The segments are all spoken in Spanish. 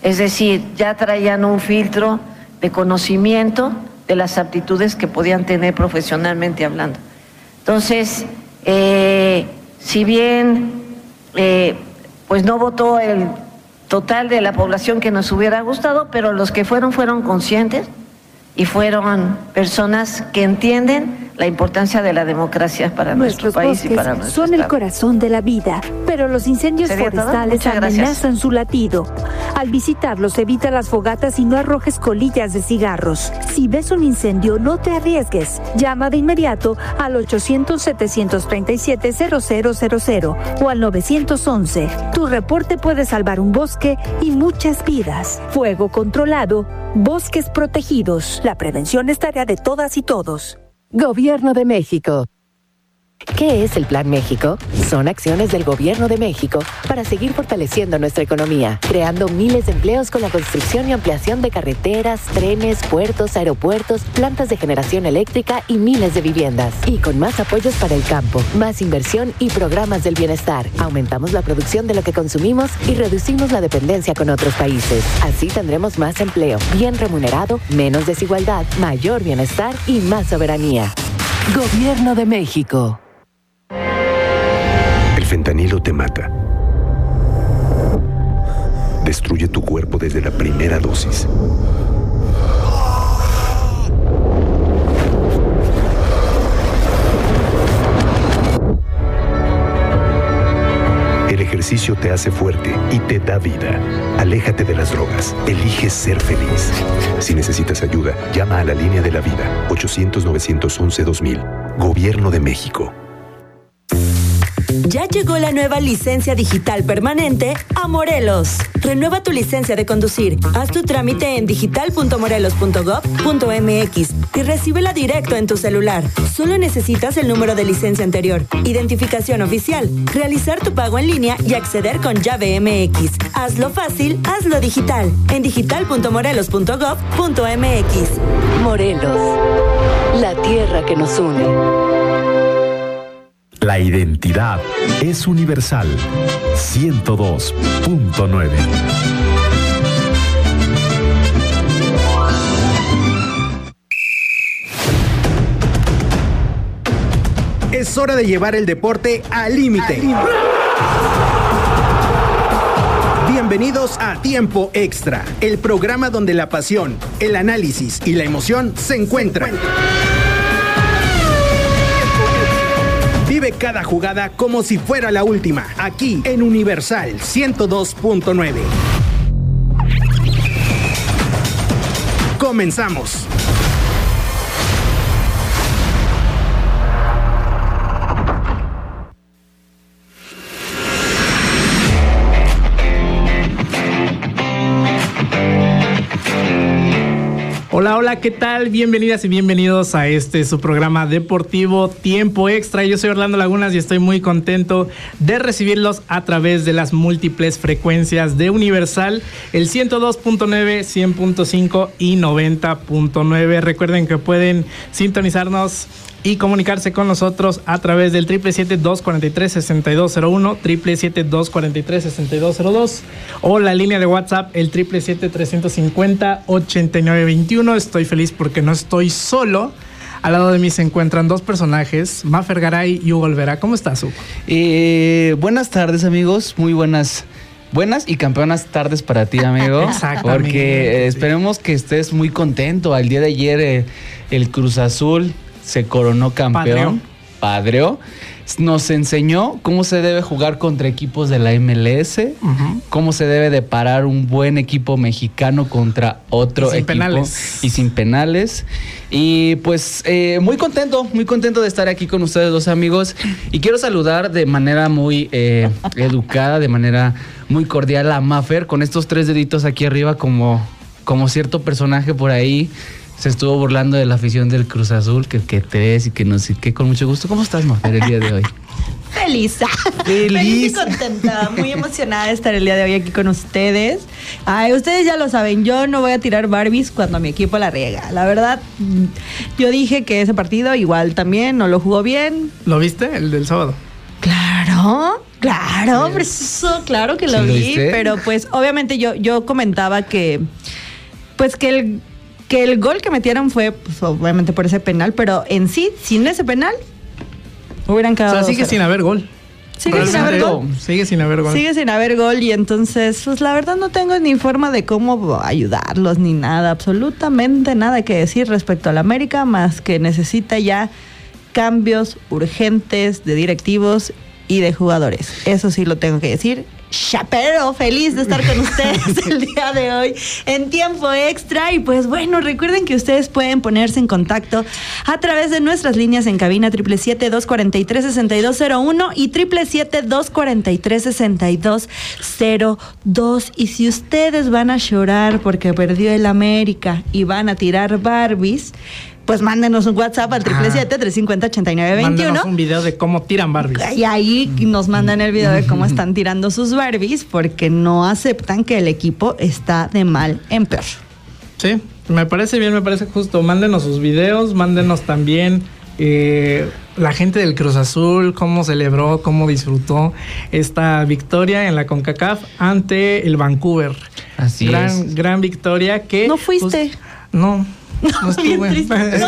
Es decir, ya traían un filtro de conocimiento de las aptitudes que podían tener profesionalmente hablando. Entonces, si bien pues no votó el total de la población que nos hubiera gustado, pero los que fueron conscientes y fueron personas que entienden la importancia de la democracia para nuestro país y para nuestro son estado. El corazón de la vida, pero los incendios forestales amenazan su latido. Al visitarlos, evita las fogatas y no arrojes colillas de cigarros. Si ves un incendio, no te arriesgues. Llama de inmediato al 800-737-0000 o al 911. Tu reporte puede salvar un bosque y muchas vidas. Fuego controlado, bosques protegidos. La prevención es tarea de todas y todos. Gobierno de México. ¿Qué es el Plan México? Son acciones del Gobierno de México para seguir fortaleciendo nuestra economía, creando miles de empleos con la construcción y ampliación de carreteras, trenes, puertos, aeropuertos, plantas de generación eléctrica y miles de viviendas. Y con más apoyos para el campo, más inversión y programas del bienestar. Aumentamos la producción de lo que consumimos y reducimos la dependencia con otros países. Así tendremos más empleo, bien remunerado, menos desigualdad, mayor bienestar y más soberanía. Gobierno de México. El fentanilo te mata. Destruye tu cuerpo desde la primera dosis. El ejercicio te hace fuerte y te da vida. Aléjate de las drogas. Elige ser feliz. Si necesitas ayuda, llama a la línea de la vida. 800-911-2000. Gobierno de México. Ya llegó la nueva licencia digital permanente a Morelos. Renueva tu licencia de conducir. Haz tu trámite en digital.morelos.gov.mx y recíbela directo en tu celular. Solo necesitas el número de licencia anterior, identificación oficial, realizar tu pago en línea y acceder con llave MX. Hazlo fácil, hazlo digital. En digital.morelos.gov.mx. Morelos, la tierra que nos une. La identidad es universal. 102.9. Es hora de llevar el deporte al límite. Bienvenidos a Tiempo Extra, el programa donde la pasión, el análisis y la emoción se encuentran. Vive cada jugada como si fuera la última, aquí en Universal 102.9. Comenzamos. Hola, hola, ¿qué tal? Bienvenidas y bienvenidos a su programa deportivo Tiempo Extra. Yo soy Orlando Lagunas y estoy muy contento de recibirlos a través de las múltiples frecuencias de Universal, el 102.9, 100.5 y 90.9. Recuerden que pueden sintonizarnos y comunicarse con nosotros a través del 777-243-6201, 777-243-6202 o la línea de WhatsApp, el 777-350-8921. Estoy feliz porque no estoy solo. Al lado de mí se encuentran dos personajes, Mafer Garay y Hugo Olvera. ¿Cómo estás, Hugo? Buenas tardes, amigos. Muy buenas y campeonas tardes para ti, amigo. Exactamente. Porque esperemos que estés muy contento. Al día de ayer el Cruz Azul se coronó campeón, padreó. Nos enseñó cómo se debe jugar contra equipos de la MLS, cómo se debe de parar un buen equipo mexicano contra otro equipo y sin penales. Y pues muy contento de estar aquí con ustedes dos, amigos. Y quiero saludar de manera muy educada, de manera muy cordial a Mafer, con estos 3 deditos aquí arriba, como cierto personaje por ahí se estuvo burlando de la afición del Cruz Azul, que te ves y que no sé qué, con mucho gusto. ¿Cómo estás, Mafer, el día de hoy? Feliz y contenta, muy emocionada de estar el día de hoy aquí con ustedes. Ay, ustedes ya lo saben, yo no voy a tirar Barbies cuando mi equipo la riega. La verdad, yo dije que ese partido igual también no lo jugó bien. ¿Lo viste, el del sábado? Claro. No, claro, preciso, claro que lo vi, pero pues obviamente yo comentaba que pues que el gol que metieron fue pues, obviamente por ese penal, pero en sí, sin ese penal, hubieran quedado. O sea, sigue sin haber gol. Sigue sin haber gol. Sigue sin haber gol. Sigue sin haber gol y entonces, pues la verdad no tengo ni forma de cómo ayudarlos ni nada, absolutamente nada que decir respecto al América, más que necesita ya cambios urgentes de directivos y de jugadores. Eso sí lo tengo que decir. Pero feliz de estar con ustedes el día de hoy en Tiempo Extra. Y pues bueno, recuerden que ustedes pueden ponerse en contacto a través de nuestras líneas en cabina 777-243-6201 y 777-243-6202. Y si ustedes van a llorar porque perdió el América y van a tirar Barbies, pues mándenos un WhatsApp al 777-350-8921. Mándenos un video de cómo tiran Barbies. Y ahí nos mandan el video de cómo están tirando sus Barbies, porque no aceptan que el equipo está de mal en peor. Sí, me parece bien, me parece justo. Mándenos sus videos, mándenos también la gente del Cruz Azul, cómo celebró, cómo disfrutó esta victoria en la CONCACAF ante el Vancouver. Así es. Gran victoria que... ¿No fuiste? Pues, no estuve.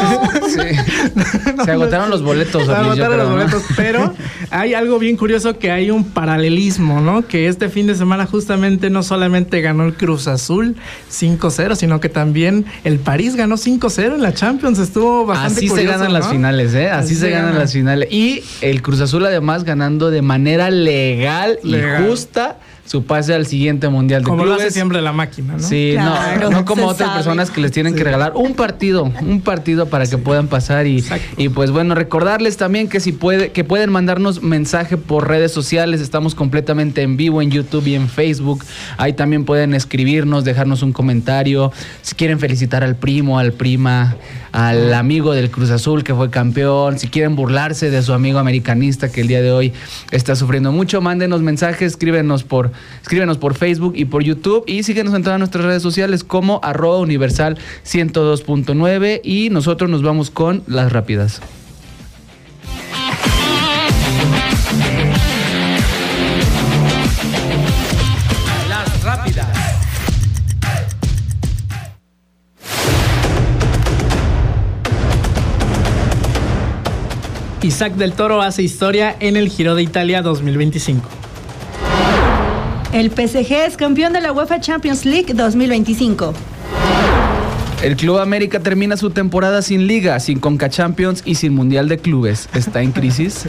Se agotaron los boletos. Pero hay algo bien curioso, que hay un paralelismo, ¿no? Que este fin de semana justamente no solamente ganó el Cruz Azul 5-0, sino que también el París ganó 5-0 en la Champions. Estuvo bastante curioso. Así se ganan, ¿no?, las finales, ¿eh? Así se ganan las finales. Y el Cruz Azul además ganando de manera legal y justa su pase al siguiente Mundial de Clubes. Como lo hace siempre la máquina, ¿no? Sí, claro, no como otras personas que les tienen que regalar un partido para que puedan pasar y pues bueno, recordarles también que que pueden mandarnos mensaje por redes sociales. Estamos completamente en vivo en YouTube y en Facebook. Ahí también pueden escribirnos, dejarnos un comentario. Si quieren felicitar al primo, al prima, al amigo del Cruz Azul que fue campeón, si quieren burlarse de su amigo americanista que el día de hoy está sufriendo mucho, mándenos mensajes, escríbenos por Facebook y por YouTube, y síguenos en todas nuestras redes sociales como @universal102.9, y nosotros nos vamos con las rápidas. Las rápidas. Isaac del Toro hace historia en el Giro de Italia 2025. El PSG es campeón de la UEFA Champions League 2025. El Club América termina su temporada sin Liga, sin Conca Champions y sin Mundial de Clubes. ¿Está en crisis?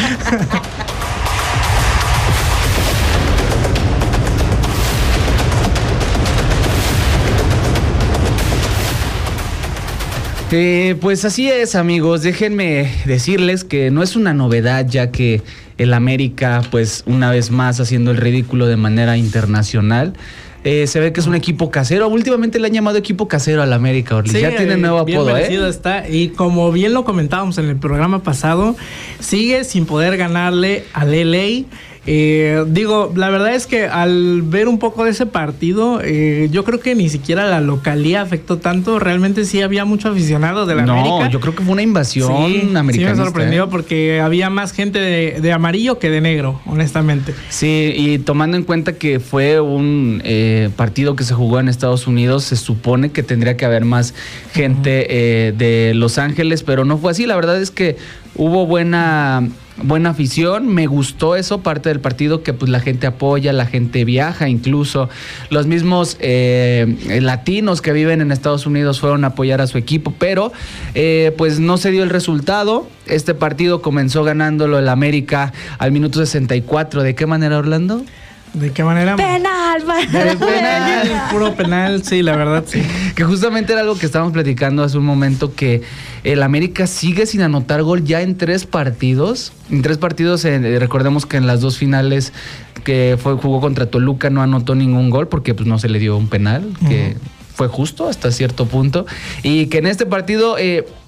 Pues así es, amigos. Déjenme decirles que no es una novedad, ya que el América, pues una vez más haciendo el ridículo de manera internacional. Se ve que es un equipo casero. Últimamente le han llamado equipo casero al América, Orly. Sí, ya tiene nuevo apodo, está. Y como bien lo comentábamos en el programa pasado, sigue sin poder ganarle al LA. La verdad es que al ver un poco de ese partido, yo creo que ni siquiera la localía afectó tanto. Realmente sí había mucho aficionado de la América. No, yo creo que fue una invasión americanista. Sí, me sorprendió porque había más gente de amarillo que de negro, honestamente. Sí, y tomando en cuenta que fue un partido que se jugó en Estados Unidos, se supone que tendría que haber más gente de Los Ángeles, pero no fue así. La verdad es que hubo buena afición, me gustó eso, parte del partido, que pues la gente apoya, la gente viaja, incluso los mismos latinos que viven en Estados Unidos fueron a apoyar a su equipo, pero pues no se dio el resultado. Este partido comenzó ganándolo el América al minuto 64. ¿De qué manera, Orlando? ¿De qué manera? Penal. Puro penal, sí, la verdad, sí. Que justamente era algo que estábamos platicando hace un momento, que el América sigue sin anotar gol ya en 3 partidos. En 3 partidos, recordemos que en las 2 finales que jugó contra Toluca no anotó ningún gol porque pues no se le dio un penal, que fue justo hasta cierto punto. Y que en este partido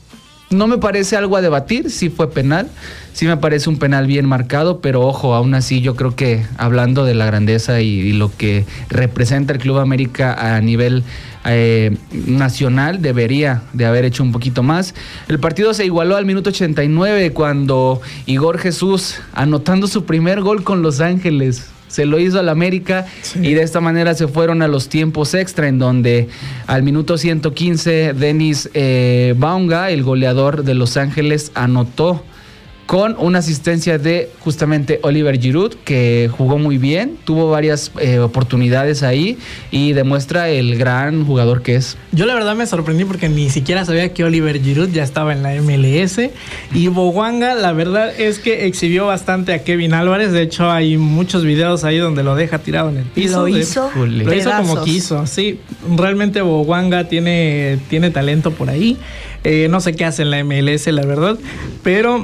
No me parece algo a debatir, sí fue penal, sí me parece un penal bien marcado, pero ojo, aún así yo creo que hablando de la grandeza y lo que representa el Club América a nivel nacional, debería de haber hecho un poquito más. El partido se igualó al minuto 89 cuando Igor Jesús, anotando su primer gol con Los Ángeles, se lo hizo al América, sí. Y de esta manera se fueron a los tiempos extra, en donde al minuto 115 Denis Baunga, el goleador de Los Ángeles, anotó con una asistencia de justamente Oliver Giroud, que jugó muy bien, tuvo varias oportunidades ahí y demuestra el gran jugador que es. Yo la verdad me sorprendí porque ni siquiera sabía que Oliver Giroud ya estaba en la MLS, y Bouanga la verdad es que exhibió bastante a Kevin Álvarez. De hecho hay muchos videos ahí donde lo deja tirado en el piso. Lo hizo como quiso, sí. Realmente Bouanga tiene talento por ahí. No sé qué hace en la MLS, la verdad, pero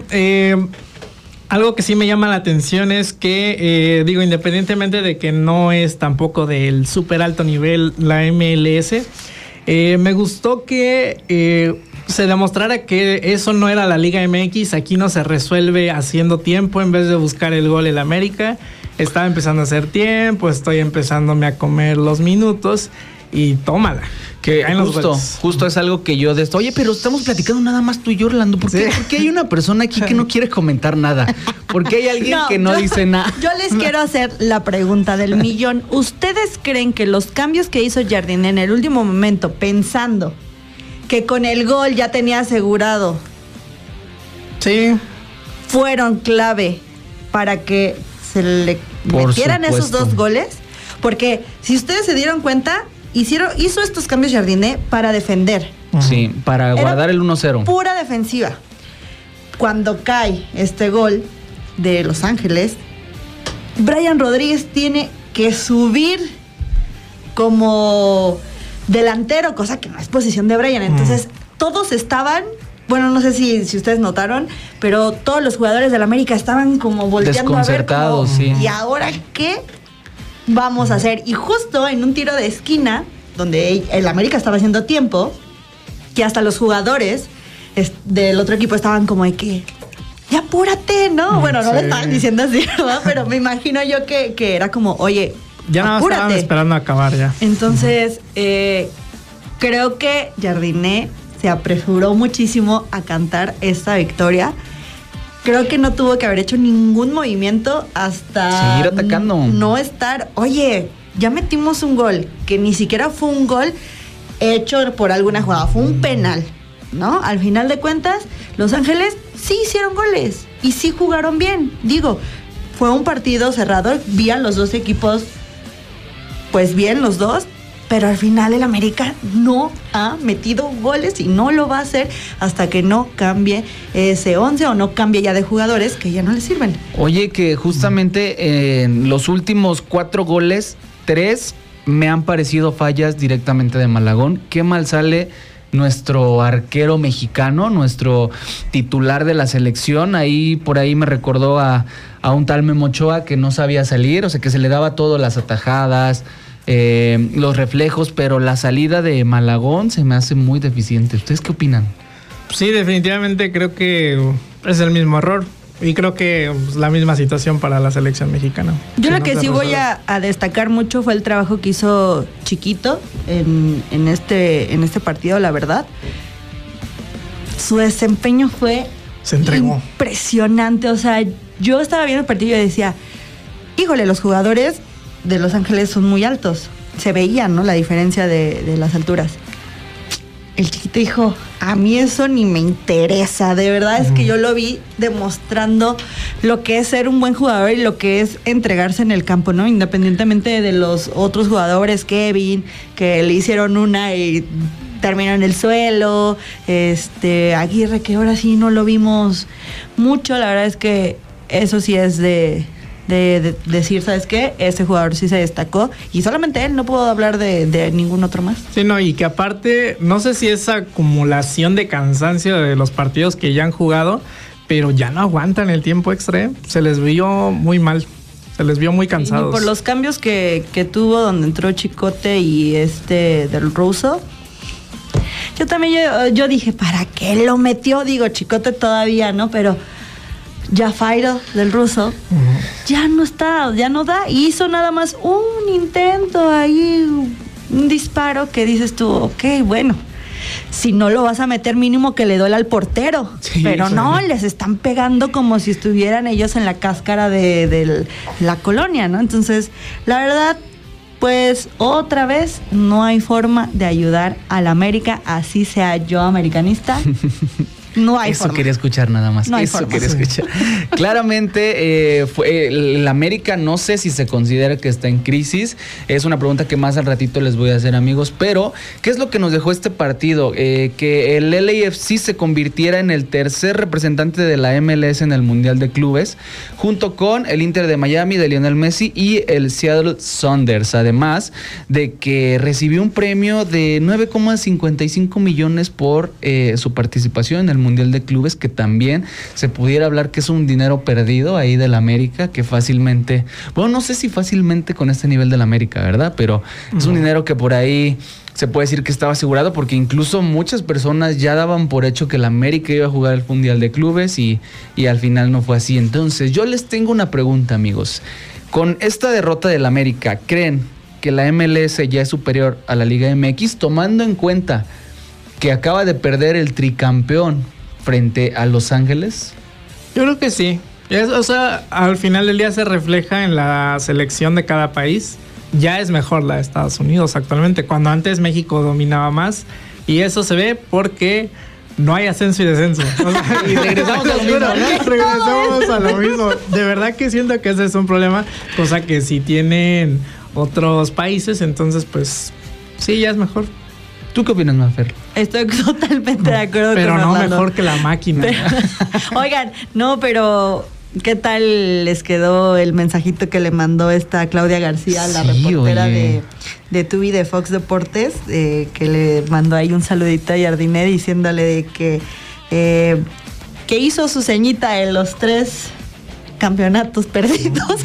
algo que sí me llama la atención es que, independientemente de que no es tampoco del súper alto nivel la MLS, me gustó que se demostrara que eso no era la Liga MX. Aquí no se resuelve haciendo tiempo en vez de buscar el gol el América. Estaba empezando a hacer tiempo, estoy empezándome a comer los minutos y tómala. Que justo es algo que yo oye, pero estamos platicando nada más tú y yo, Orlando. ¿Por qué hay una persona aquí que no quiere comentar nada? ¿Por qué hay alguien que no dice nada? Yo les quiero hacer la pregunta del millón. ¿Ustedes creen que los cambios que hizo Jardiné en el último momento, pensando que con el gol ya tenía asegurado, sí, fueron clave para que se le metieran esos 2 goles? Porque si ustedes se dieron cuenta, hizo estos cambios Jardiné para defender. Sí, para guardar el 1-0. Pura defensiva. Cuando cae este gol de Los Ángeles, Brian Rodríguez tiene que subir como delantero, cosa que no es posición de Brian. Entonces, todos estaban, bueno, no sé si ustedes notaron, pero todos los jugadores del América estaban como volteando a ver como, sí. ¿Y ahora qué vamos a hacer? Y justo en un tiro de esquina, donde el América estaba haciendo tiempo, que hasta los jugadores del otro equipo estaban como de que, ya apúrate, ¿no? Bueno, no lo estaban diciendo así, ¿verdad? Pero me imagino yo que era como, oye, ya nada más estaban esperando a acabar ya. Entonces, creo que Jardiné se apresuró muchísimo a cantar esta victoria. Creo que no tuvo que haber hecho ningún movimiento hasta seguir atacando. No estar, oye, ya metimos un gol, que ni siquiera fue un gol hecho por alguna jugada, fue un penal, ¿no? Al final de cuentas, Los Ángeles sí hicieron goles y sí jugaron bien. Digo, fue un partido cerrado, vi a los dos equipos, pues bien los dos, pero al final el América no ha metido goles y no lo va a hacer hasta que no cambie ese 11 o no cambie ya de jugadores que ya no le sirven. Oye, que justamente en los últimos 4 goles, 3 me han parecido fallas directamente de Malagón. Qué mal sale nuestro arquero mexicano, nuestro titular de la selección. Por ahí me recordó a un tal Memo Ochoa que no sabía salir, o sea, que se le daba todo, las atajadas, los reflejos, pero la salida de Malagón se me hace muy deficiente. ¿Ustedes qué opinan? Sí, definitivamente creo que es el mismo error y creo que la misma situación para la selección mexicana. Yo lo que sí voy a destacar mucho fue el trabajo que hizo Chiquito en este partido, la verdad. Su desempeño fue impresionante. O sea, yo estaba viendo el partido y decía, híjole, los jugadores de Los Ángeles son muy altos. Se veía, ¿no?, la diferencia de las alturas. El Chiquito dijo, a mí eso ni me interesa. De verdad es que yo lo vi demostrando lo que es ser un buen jugador y lo que es entregarse en el campo, ¿no? Independientemente de los otros jugadores, Kevin, que le hicieron una y terminó en el suelo, Aguirre, que ahora sí no lo vimos mucho. La verdad es que eso sí es de decir, ¿sabes qué? Ese jugador sí se destacó y solamente él, no puedo hablar de ningún otro más. Sí, no, y que aparte, no sé si esa acumulación de cansancio de los partidos que ya han jugado, pero ya no aguantan el tiempo extra, se les vio muy mal, se les vio muy cansados. Y por los cambios que tuvo, donde entró Chicote y Del Russo, Yo también, yo dije, ¿para qué lo metió? Digo, Chicote todavía, ¿no? Pero Jafairo del ruso ya no está, ya no da. Hizo nada más un intento ahí, un disparo que dices tú, ok, bueno, si no lo vas a meter, mínimo que le duele al portero. Sí, pero no, les están pegando como si estuvieran ellos en la cáscara de la colonia, ¿no? Entonces, la verdad, pues otra vez no hay forma de ayudar al América, así sea yo americanista. No hay forma. Eso quería escuchar nada más. No hay Eso forma. quería escuchar. Claramente, el América no sé si se considera que está en crisis. Es una pregunta que más al ratito les voy a hacer, amigos. Pero, ¿qué es lo que nos dejó este partido? Que el LAFC se convirtiera en el tercer representante de la MLS en el Mundial de Clubes, junto con el Inter de Miami de Lionel Messi y el Seattle Sounders. Además de que recibió un premio de 9,55 millones por su participación en el Mundial de Clubes, que también se pudiera hablar que es un dinero perdido ahí del América, que fácilmente, bueno, no sé si fácilmente con este nivel del América, ¿verdad? Pero es un dinero que por ahí se puede decir que estaba asegurado, porque incluso muchas personas ya daban por hecho que el América iba a jugar el Mundial de Clubes y al final no fue así. Entonces, yo les tengo una pregunta, amigos. Con esta derrota del América, ¿creen que la MLS ya es superior a la Liga MX, tomando en cuenta que acaba de perder el tricampeón frente a Los Ángeles? Yo creo que sí. O sea, al final del día se refleja en la selección de cada país. Ya es mejor la de Estados Unidos actualmente, cuando antes México dominaba más. Y eso se ve porque no hay ascenso y descenso. O sea, y regresamos a lo mismo, ¿no? Regresamos a lo mismo. De verdad que siento que ese es un problema, cosa que si tienen otros países, entonces pues sí, ya es mejor. ¿Tú qué opinas, Mafer? Estoy totalmente de acuerdo con Orlando. Pero no Orlando. Mejor que la máquina. Oigan, no, pero ¿qué tal les quedó el mensajito que le mandó esta Claudia García, la reportera de Tubi de Fox Deportes, que le mandó ahí un saludito a Jardiné diciéndole de que hizo su ceñita en los 3 campeonatos perdidos?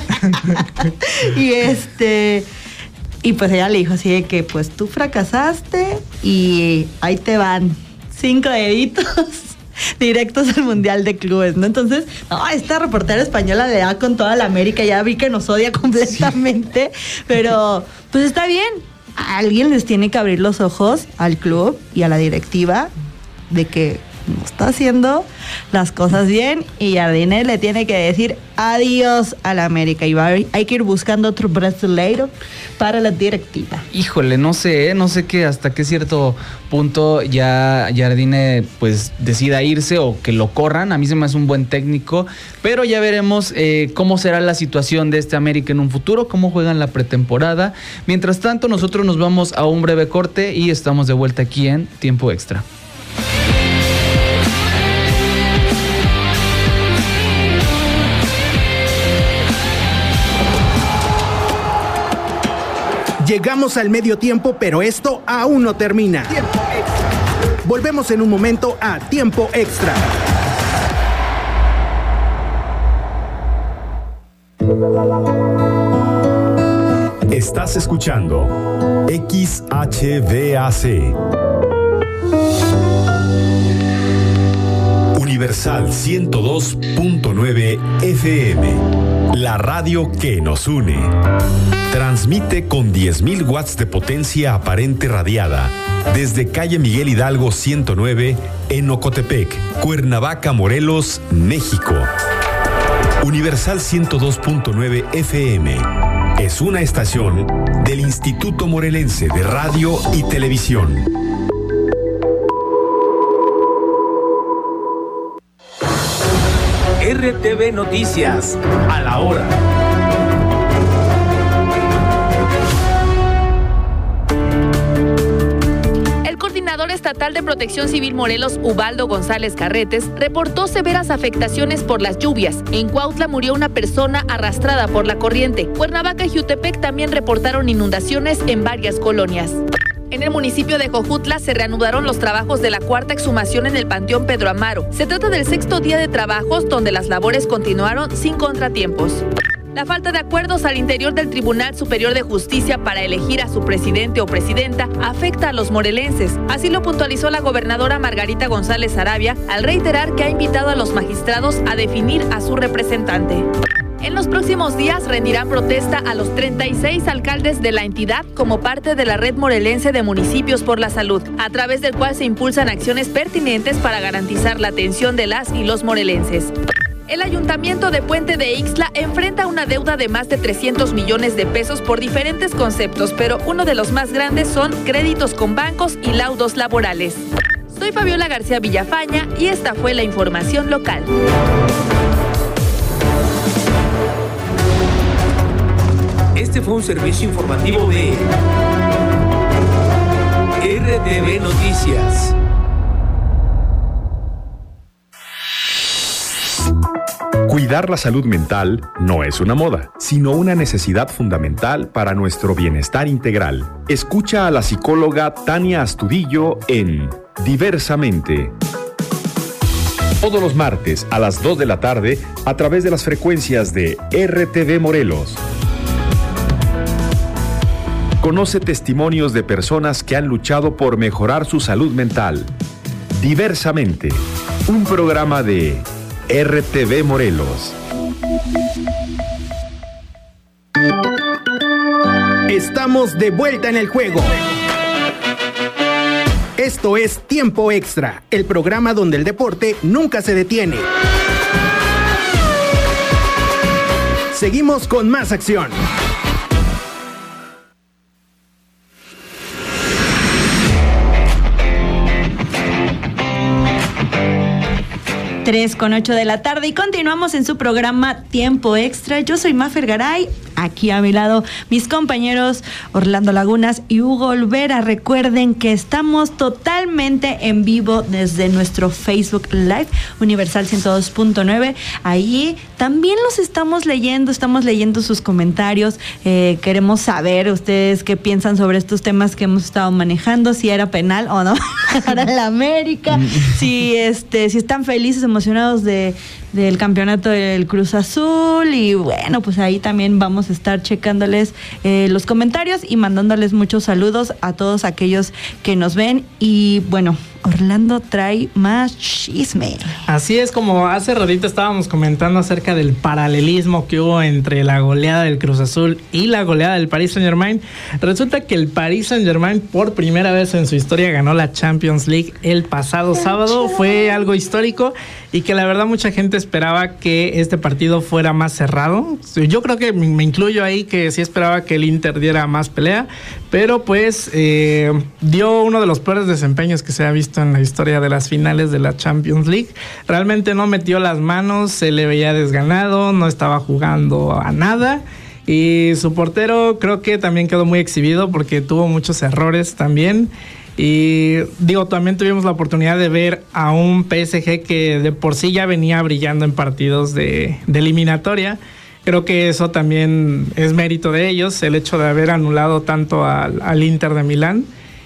Y pues ella le dijo así de que pues tú fracasaste y ahí te van 5 deditos directos al Mundial de Clubes, ¿no? Entonces, no, esta reportera española le da con toda la América, ya vi que nos odia completamente, pero pues está bien. A alguien les tiene que abrir los ojos al club y a la directiva de que no está haciendo las cosas bien y Jardiné le tiene que decir adiós a la América y hay que ir buscando otro brasileiro para la directiva. Híjole, no sé que hasta qué cierto punto ya Jardiné pues decida irse o que lo corran. A mí se me hace un buen técnico, pero ya veremos cómo será la situación de este América en un futuro, cómo juegan la pretemporada. Mientras tanto, nosotros nos vamos a un breve corte y estamos de vuelta aquí en Tiempo Extra. Llegamos al medio tiempo, pero esto aún no termina. Volvemos en un momento a Tiempo Extra. Estás escuchando XHVAC. Universal 102.9 FM. La radio que nos une. Transmite con 10.000 watts de potencia aparente radiada desde calle Miguel Hidalgo 109 en Ocotepec, Cuernavaca, Morelos, México. Universal 102.9 FM es una estación del Instituto Morelense de Radio y Televisión. RTV Noticias, a la hora. El coordinador estatal de Protección Civil Morelos, Ubaldo González Carretes, reportó severas afectaciones por las lluvias. En Cuautla murió una persona arrastrada por la corriente. Cuernavaca y Jutepec también reportaron inundaciones en varias colonias. En el municipio de Jojutla se reanudaron los trabajos de la 4ª exhumación en el Panteón Pedro Amaro. Se trata del 6º día de trabajos donde las labores continuaron sin contratiempos. La falta de acuerdos al interior del Tribunal Superior de Justicia para elegir a su presidente o presidenta afecta a los morelenses. Así lo puntualizó la gobernadora Margarita González Arabia al reiterar que ha invitado a los magistrados a definir a su representante. En los próximos días rendirán protesta a los 36 alcaldes de la entidad como parte de la Red Morelense de Municipios por la Salud, a través del cual se impulsan acciones pertinentes para garantizar la atención de las y los morelenses. El Ayuntamiento de Puente de Ixtla enfrenta una deuda de más de 300 millones de pesos por diferentes conceptos, pero uno de los más grandes son créditos con bancos y laudos laborales. Soy Fabiola García Villafaña y esta fue la información local. Este fue un servicio informativo de RTV Noticias. Cuidar la salud mental no es una moda, sino una necesidad fundamental para nuestro bienestar integral. Escucha a la psicóloga Tania Astudillo en Diversamente. Todos los martes a las 2 de la tarde a través de las frecuencias de RTV Morelos. Conoce testimonios de personas que han luchado por mejorar su salud mental. Diversamente, un programa de RTV Morelos. Estamos de vuelta en el juego. Esto es Tiempo Extra, el programa donde el deporte nunca se detiene. Seguimos con más acción. 3:08 de la tarde y continuamos en su programa Tiempo Extra. Yo soy Mafer Garay, aquí a mi lado mis compañeros Orlando Lagunas y Hugo Olvera. Recuerden que estamos totalmente en vivo desde nuestro Facebook Live, Universal 102.9. Ahí también los estamos leyendo sus comentarios. Queremos saber ustedes qué piensan sobre estos temas que hemos estado manejando, si era penal o no para la América, si están felices, emocionados del campeonato del Cruz Azul, y bueno, pues ahí también vamos a estar checándoles los comentarios y mandándoles muchos saludos a todos aquellos que nos ven. Y bueno, Orlando trae más chisme. Así es, como hace ratito estábamos comentando acerca del paralelismo que hubo entre la goleada del Cruz Azul y la goleada del Paris Saint-Germain. Resulta que el Paris Saint-Germain por primera vez en su historia ganó la Champions League el pasado sábado. Fue algo histórico y que la verdad mucha gente esperaba que este partido fuera más cerrado. Yo creo que me incluyo ahí, que sí esperaba que el Inter diera más pelea, pero pues dio uno de los peores desempeños que se ha visto en la historia de las finales de la Champions League. Realmente no metió las manos, se le veía desganado, no estaba jugando a nada. Y su portero creo que también quedó muy exhibido porque tuvo muchos errores también. Y también tuvimos la oportunidad de ver a un PSG que de por sí ya venía brillando en partidos de eliminatoria. Creo que eso también es mérito de ellos, el hecho de haber anulado tanto al Inter de Milán.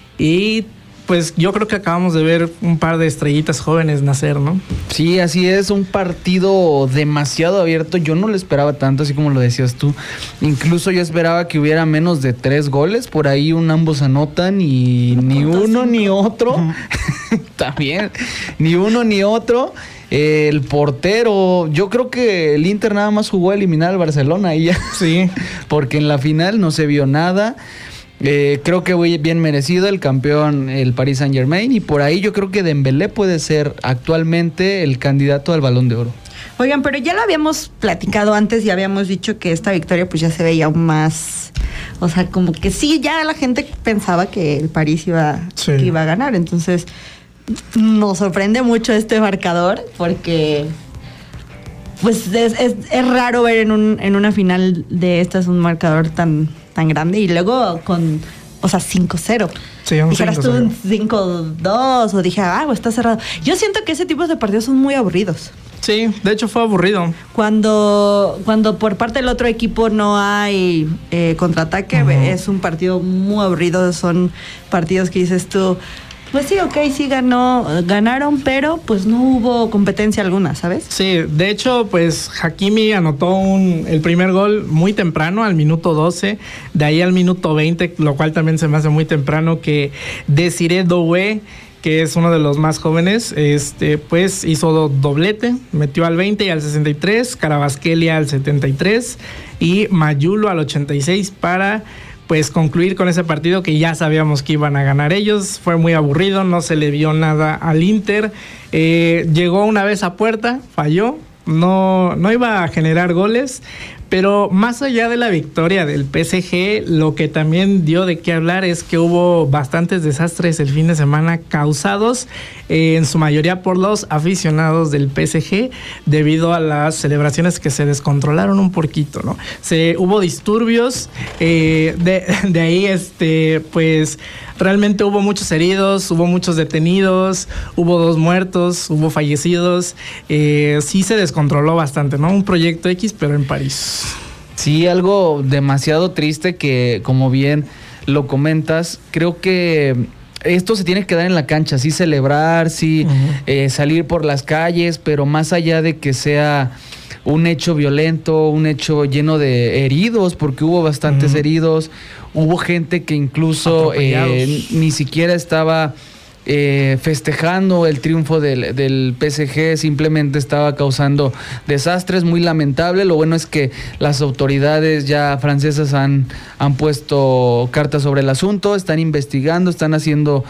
Y pues yo creo que acabamos de ver un par de estrellitas jóvenes nacer, ¿no? Sí, así es, un partido demasiado abierto. Yo no lo esperaba tanto, así como lo decías tú. Incluso yo esperaba que hubiera menos de 3 goles. Por ahí ambos anotan y ni uno ni otro. También, ni uno ni otro. El portero, yo creo que el Inter nada más jugó a eliminar al Barcelona y ya. Sí. Porque en la final no se vio nada. Creo que bien merecido el campeón, el Paris Saint-Germain, y por ahí yo creo que Dembélé puede ser actualmente el candidato al Balón de Oro. Oigan, pero ya lo habíamos platicado antes y habíamos dicho que esta victoria pues ya se veía aún más, o sea, como que sí, ya la gente pensaba que el París iba a ganar. Entonces nos sorprende mucho este marcador porque pues es raro ver en una final de estas un marcador tan grande y luego con, 5-0. Sí, un dijeras 5-0. tú un 5-2 o dije, está cerrado. Yo siento que ese tipo de partidos son muy aburridos. Sí, de hecho fue aburrido. Cuando por parte del otro equipo no hay contraataque, es un partido muy aburrido. Son partidos que dices tú, Pues sí, sí ganaron, pero pues no hubo competencia alguna, ¿sabes? Sí, de hecho, pues Hakimi anotó el primer gol muy temprano, al minuto 12, de ahí al minuto 20, lo cual también se me hace muy temprano, que Desiré Doué, que es uno de los más jóvenes, pues hizo doblete, metió al 20 y al 63, Kvaratskhelia al 73 y Mayulo al 86 para pues concluir con ese partido que ya sabíamos que iban a ganar ellos. Fue muy aburrido, no se le vio nada al Inter. Llegó una vez a puerta, falló, no iba a generar goles. Pero más allá de la victoria del PSG, lo que también dio de qué hablar es que hubo bastantes desastres el fin de semana causados en su mayoría por los aficionados del PSG debido a las celebraciones que se descontrolaron un poquito, ¿no? Hubo disturbios, de ahí pues realmente hubo muchos heridos, hubo muchos detenidos, hubo 2 muertos, hubo fallecidos. Sí se descontroló bastante, ¿no? Un proyecto X, pero en París. Sí, algo demasiado triste que, como bien lo comentas, creo que esto se tiene que dar en la cancha, sí celebrar, sí salir por las calles, pero más allá de que sea un hecho violento, un hecho lleno de heridos, porque hubo bastantes heridos, hubo gente que incluso ni siquiera estaba festejando el triunfo del PSG, simplemente estaba causando desastres, muy lamentable. Lo bueno es que las autoridades ya francesas han puesto cartas sobre el asunto, están investigando, están haciendo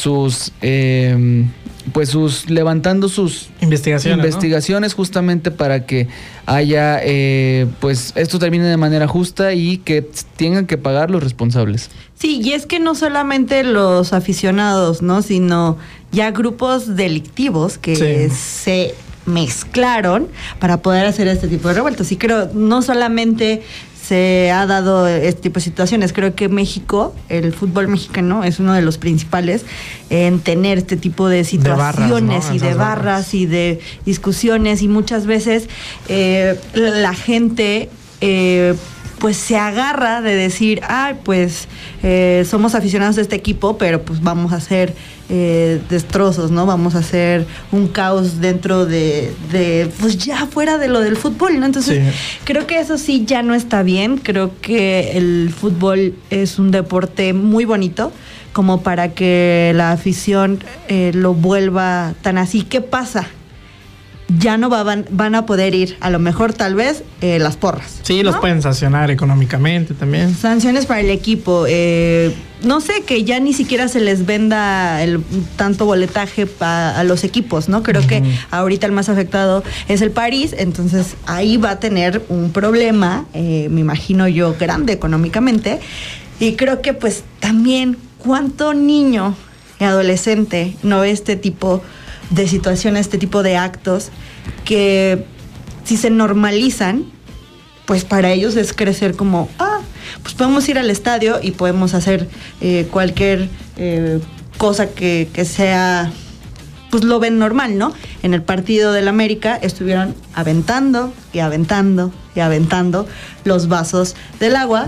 levantando sus investigaciones, ¿no? Justamente para que haya, pues esto termine de manera justa y que tengan que pagar los responsables. Sí, y es que no solamente los aficionados, ¿no? Sino ya grupos delictivos que se mezclaron para poder hacer este tipo de revueltas. Y creo, no solamente se ha dado este tipo de situaciones. Creo que México, el fútbol mexicano, es uno de los principales en tener este tipo de situaciones de barras y de discusiones, y muchas veces la gente pues se agarra de decir, pues somos aficionados de este equipo, pero pues vamos a hacer destrozos, ¿no? Vamos a hacer un caos dentro de pues ya fuera de lo del fútbol, ¿no? Entonces, creo que eso sí ya no está bien. Creo que el fútbol es un deporte muy bonito como para que la afición lo vuelva tan así. ¿Qué pasa? Ya no van a poder ir, a lo mejor tal vez, las porras. Sí, ¿no? Los pueden sancionar económicamente también. Sanciones para el equipo. No sé, que ya ni siquiera se les venda tanto boletaje a los equipos, ¿no? Creo que ahorita el más afectado es el París, entonces ahí va a tener un problema, me imagino yo, grande económicamente. Y creo que pues también, ¿cuánto niño y adolescente no ve este tipo de situaciones, este tipo de actos que si se normalizan, pues para ellos es crecer como, pues podemos ir al estadio y podemos hacer cualquier cosa que sea, pues lo ven normal, ¿no? En el partido del América estuvieron aventando y aventando y aventando los vasos del agua,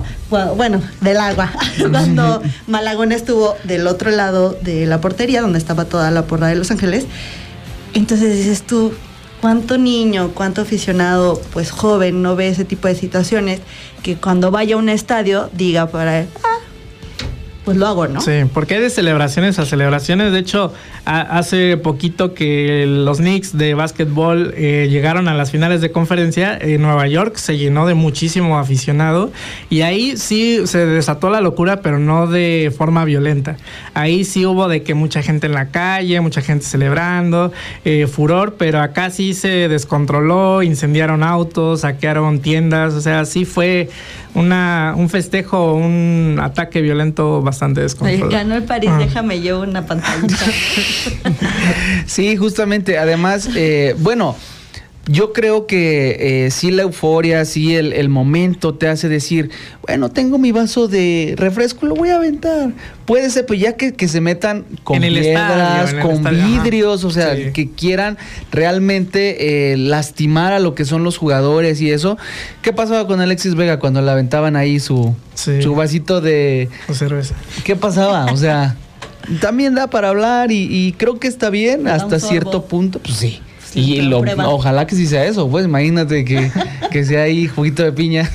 cuando Malagón estuvo del otro lado de la portería, donde estaba toda la porra de Los Ángeles. Entonces dices tú, ¿cuánto niño, cuánto aficionado, pues joven, no ve ese tipo de situaciones, que cuando vaya a un estadio diga para él, pues lo hago, ¿no? Sí, porque hay de celebraciones a celebraciones. De hecho, hace poquito que los Knicks de básquetbol llegaron a las finales de conferencia en Nueva York, se llenó de muchísimo aficionado y ahí sí se desató la locura, pero no de forma violenta. Ahí sí hubo de que mucha gente en la calle, mucha gente celebrando, furor, pero acá sí se descontroló, incendiaron autos, saquearon tiendas, o sea, sí fue un festejo, un ataque violento bastante descontrolado. Ganó el París, déjame yo una pantallita. Sí, justamente, además, yo creo que sí la euforia, sí el momento te hace decir, bueno, tengo mi vaso de refresco, lo voy a aventar. Puede ser, pues ya que se metan con piedras, con vidrios, o sea, que quieran realmente lastimar a lo que son los jugadores y eso. ¿Qué pasaba con Alexis Vega cuando le aventaban ahí su vasito de cerveza? ¿Qué pasaba? O sea... también da para hablar y creo que está bien hasta cierto punto, pues sí. Y ojalá que sí sea eso, pues imagínate que sea ahí juguito de piña.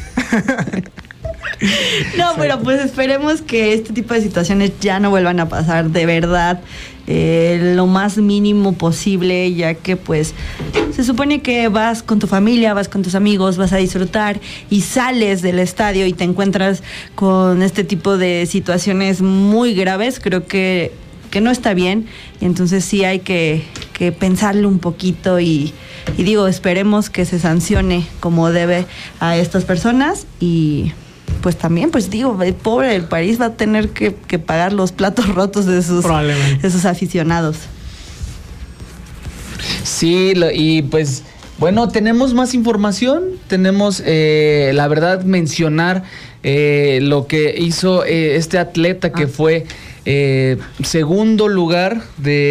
No, pero pues esperemos que este tipo de situaciones ya no vuelvan a pasar, de verdad, lo más mínimo posible, ya que pues se supone que vas con tu familia, vas con tus amigos, vas a disfrutar y sales del estadio y te encuentras con este tipo de situaciones muy graves. Creo que no está bien, y entonces sí hay que pensarlo un poquito y digo, esperemos que se sancione como debe a estas personas y pues también, pues digo, el pobre del país va a tener que pagar los platos rotos de sus aficionados. Sí, y pues bueno, tenemos más información, tenemos la verdad mencionar lo que hizo este atleta que fue segundo lugar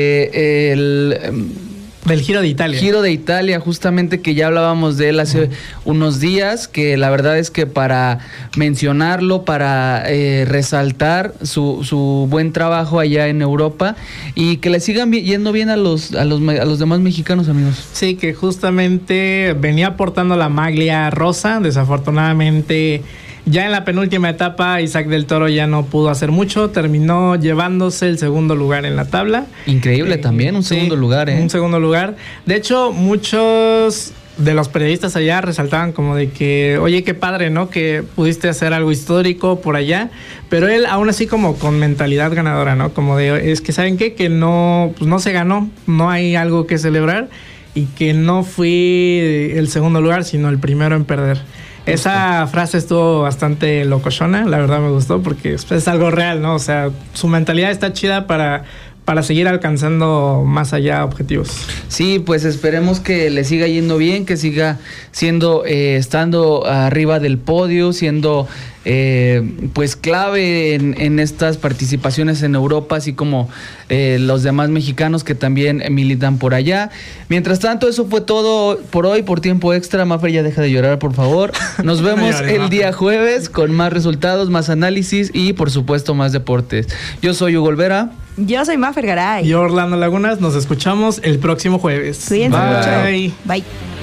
del Giro de Italia. Giro de Italia, justamente, que ya hablábamos de él hace unos días, que la verdad es que para mencionarlo, para resaltar su buen trabajo allá en Europa y que le sigan yendo bien a los demás mexicanos, amigos. Sí, que justamente venía portando la maglia rosa, desafortunadamente ya en la penúltima etapa Isaac del Toro ya no pudo hacer mucho, terminó llevándose el segundo lugar en la tabla. Increíble también, un segundo lugar. Un segundo lugar. De hecho, muchos de los periodistas allá resaltaban como de que, oye, qué padre, ¿no? Que pudiste hacer algo histórico por allá, pero él aún así como con mentalidad ganadora, ¿no? Como de, es que ¿saben qué? Que no, pues no se ganó, no hay algo que celebrar y que no fui el segundo lugar, sino el primero en perder. Esa frase estuvo bastante locochona, la verdad me gustó porque es algo real, ¿no? O sea, su mentalidad está chida para seguir alcanzando más allá objetivos. Sí, pues esperemos que le siga yendo bien, que siga siendo, estando arriba del podio, siendo pues clave en estas participaciones en Europa, así como los demás mexicanos que también militan por allá. Mientras tanto, eso fue todo por hoy, por Tiempo Extra. Mafer, ya deja de llorar, por favor. Nos vemos el día jueves con más resultados, más análisis y, por supuesto, más deportes. Yo soy Hugo Olvera. Yo soy Mafer Garay. Y Orlando Lagunas. Nos escuchamos el próximo jueves. Cuídense mucho. Bye.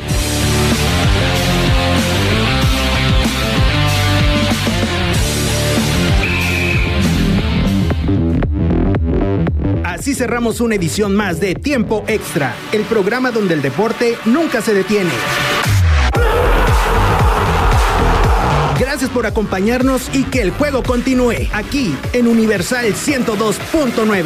Así cerramos una edición más de Tiempo Extra, el programa donde el deporte nunca se detiene. Gracias por acompañarnos y que el juego continúe aquí en Universal 102.9.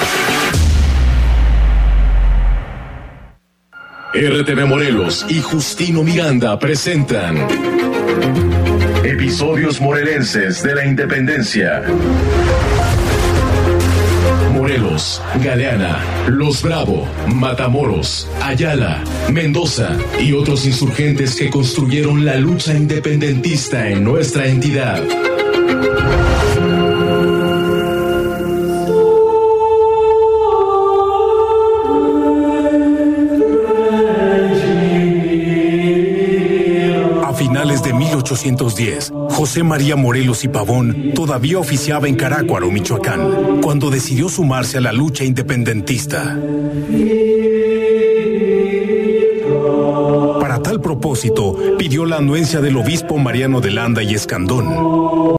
RTV Morelos y Justino Miranda presentan Episodios Morelenses de la Independencia. Morelos, Galeana, Los Bravo, Matamoros, Ayala, Mendoza y otros insurgentes que construyeron la lucha independentista en nuestra entidad. A finales de 1810, José María Morelos y Pavón todavía oficiaba en Carácuaro, Michoacán, cuando decidió sumarse a la lucha independentista. Para tal propósito, pidió la anuencia del obispo Mariano de Landa y Escandón.